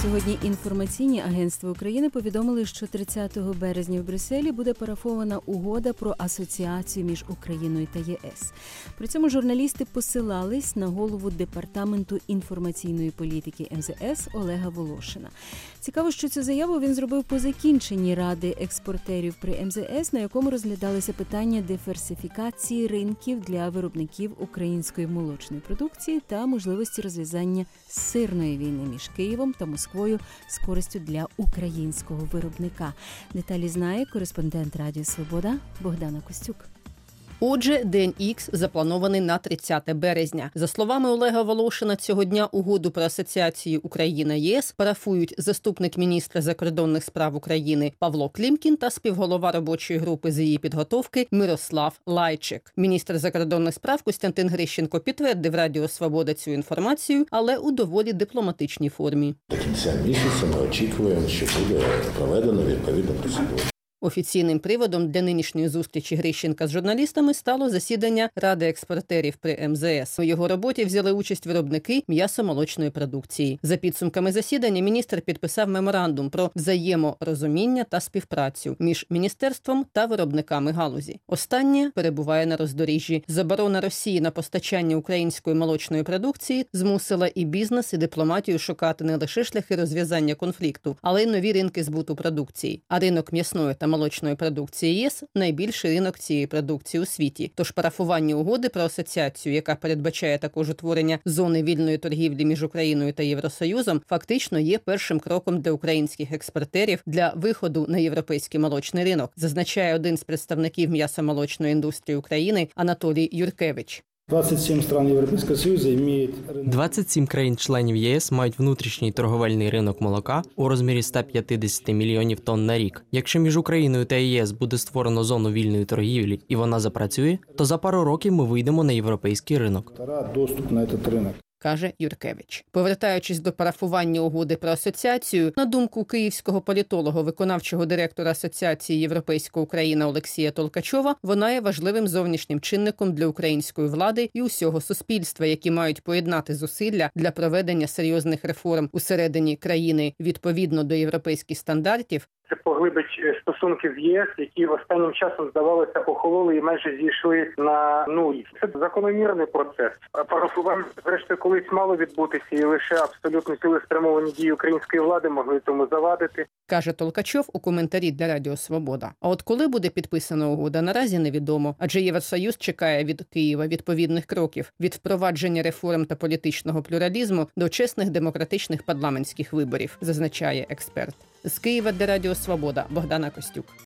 Сьогодні інформаційні агентства України повідомили, що 30 березня в Брюсселі буде парафована угода про асоціацію між Україною та ЄС. При цьому журналісти посилались на голову Департаменту інформаційної політики МЗС Олега Волошина. Цікаво, що цю заяву він зробив по закінченні Ради експортерів при МЗС, на якому розглядалися питання диверсифікації ринків для виробників української молочної продукції та можливості розв'язання сирної війни між Києвом та Москвою з користю для українського виробника. Деталі знає кореспондент Радіо Свобода Богдана Костюк. Отже, День Ікс запланований на 30 березня. За словами Олега Волошина, цього дня угоду про асоціацію Україна-ЄС парафують заступник міністра закордонних справ України Павло Клімкін та співголова робочої групи з її підготовки Мирослав Лайчик. Міністр закордонних справ Костянтин Грищенко підтвердив Радіо Свобода цю інформацію, але у доволі дипломатичній формі. До кінця місяця ми очікуємо, що буде проведено відповідну процедуру. Офіційним приводом для нинішньої зустрічі Грищенка з журналістами стало засідання Ради експортерів при МЗС. У його роботі взяли участь виробники м'ясо-молочної продукції. За підсумками засідання міністр підписав меморандум про взаєморозуміння та співпрацю між міністерством та виробниками галузі. Останнє перебуває на роздоріжжі. Заборона Росії на постачання української молочної продукції змусила і бізнес, і дипломатію шукати не лише шляхи розв'язання конфлікту, але й нові ринки збуту продукції. А ринок м'ясної та молочної продукції ЄС – найбільший ринок цієї продукції у світі. Тож парафування угоди про асоціацію, яка передбачає також утворення зони вільної торгівлі між Україною та Євросоюзом, фактично є першим кроком для українських експортерів для виходу на європейський молочний ринок, зазначає один з представників м'ясо-молочної індустрії України Анатолій Юркевич. 27 стран Європейського Союзу мають 27 країн-членів ЄС мають внутрішній торговельний ринок молока у розмірі 150 мільйонів тонн на рік. Якщо між Україною та ЄС буде створено зону вільної торгівлі і вона запрацює, то за пару років ми вийдемо на європейський ринок. Доступ на цей ринок. Каже Юркевич. Повертаючись до парафування угоди про асоціацію, на думку київського політолога, виконавчого директора Асоціації Європейська Україна Олексія Толкачова, вона є важливим зовнішнім чинником для української влади і усього суспільства, які мають поєднати зусилля для проведення серйозних реформ усередині країни відповідно до європейських стандартів. Це поглибить стосунки з ЄС, які останнім часом, здавалося, охололи і майже зійшли на нуль. Це закономірний процес. Парафування, зрештою, колись мало відбутися, і лише абсолютно цілеспрямовані дії української влади могли тому завадити. Каже Толкачов у коментарі для Радіо Свобода. А от коли буде підписана угода, наразі невідомо. Адже Євросоюз чекає від Києва відповідних кроків. Від впровадження реформ та політичного плюралізму до чесних демократичних парламентських виборів, зазначає експерт. З Києва для Радіо Свобода Богдана Костюк.